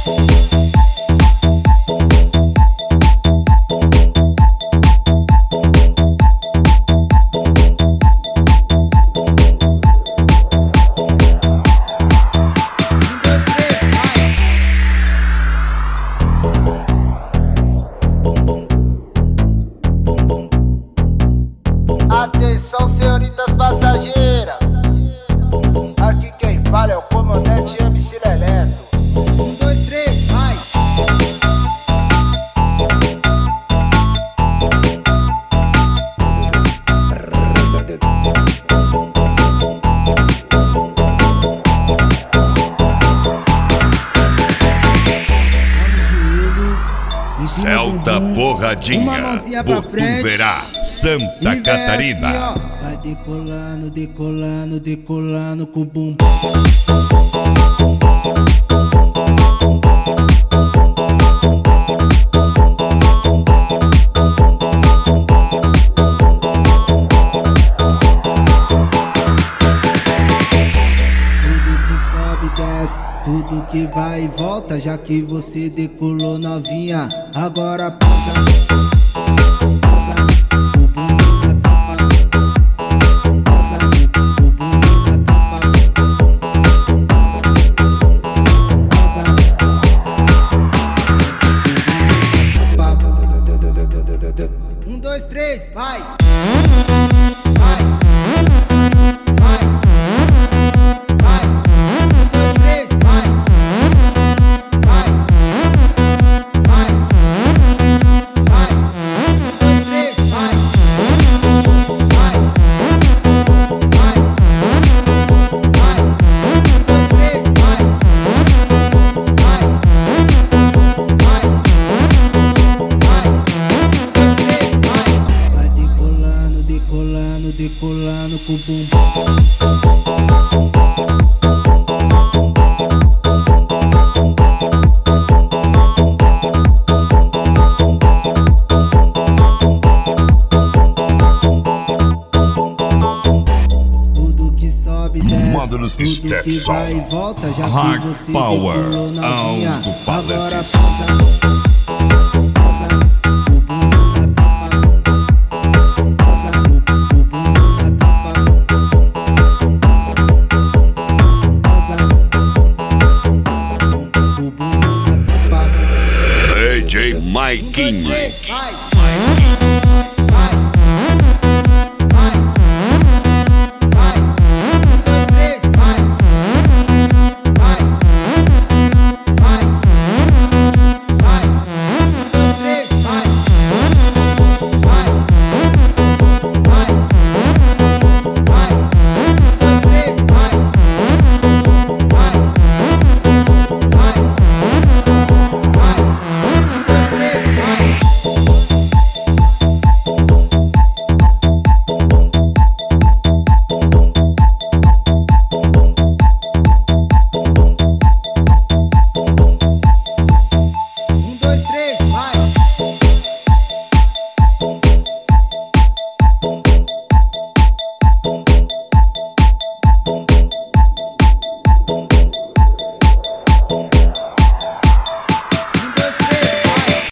Atenção, senhoritas passageiras. Aqui quem fala é o comandante MC Leleto. 1, 2, 3, vai! Celta Porradinha, Botuverá, Santa Catarina. Assim, vai decolando, decolando, decolando com o bumbum. Tudo que vai e volta, já que você decolou novinha. Agora passa, passa o bumbum na tapa, passa o bumbum na tapa, passa o bumbum na tapa. 1, 2, 3, vai! Vai! Decolando com o bumbum. Tudo que sobe desce, tudo que vai e volta, já que você decolou novinha. Agora passa. DJ Maikinho.